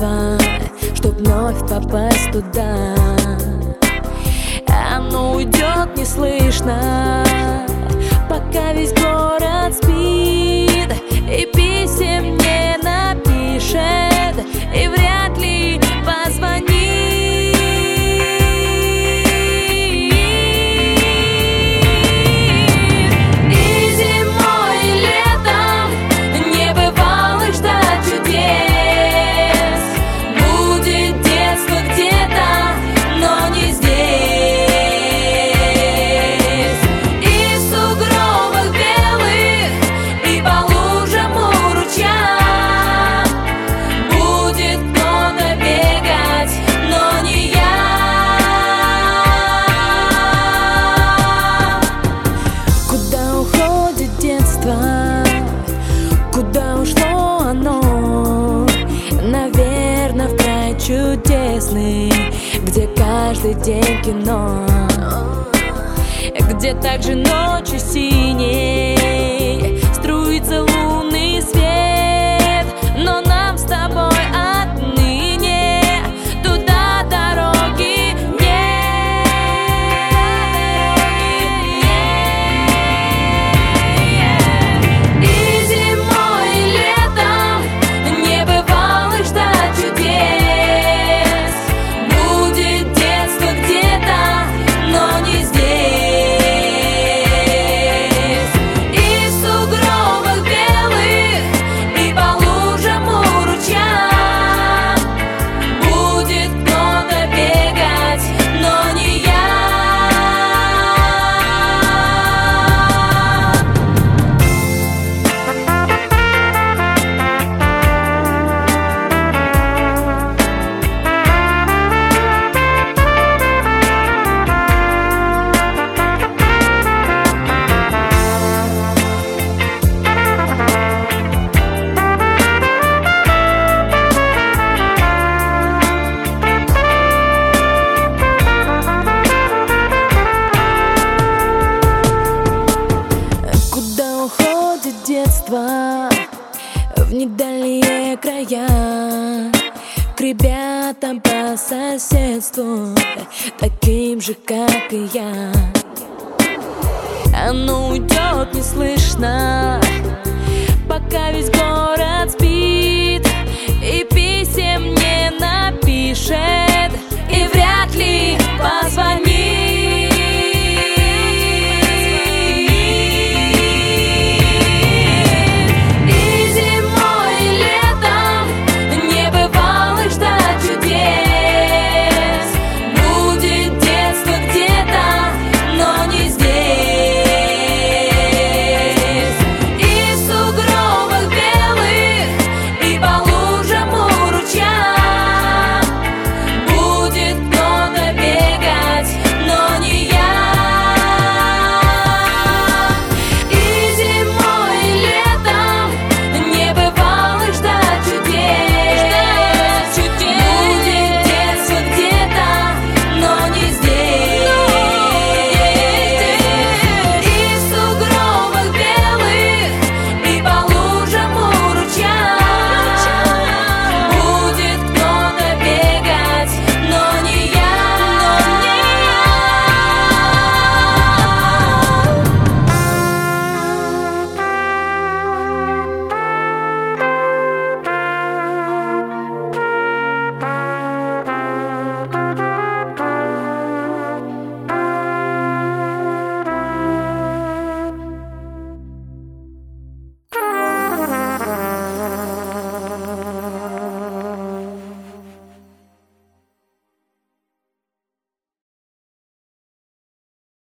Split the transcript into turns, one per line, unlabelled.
детства, чтоб вновь попасть туда. Оно уйдет неслышно, пока весь город спит, и писем не напишет, и вряд ли позвонит. И зимой, и летом не бывало ждать чудес. Будет детство где-то, но не здесь. И в сугробах белых, и по лужам у ручья будет кто-то бегать, но не я. Куда уходит детство? Куда ушло оно? Наверно, в край чудесный, где каждый день кино, где также ночью синей струится лунный свет. Но нам с тобой отныне туда дороги нет. И зимой, и летом не бывало ждать чудес. Будет детство где-то, но не здесь. И в сугробах белых, и по лужам у ручья будет кто-то бегать, но не я. Куда уходит детство в недальние края, к ребятам по соседству, таким же, как и я. Оно уйдет неслышно, пока весь город спит, и писем не напишет, и вряд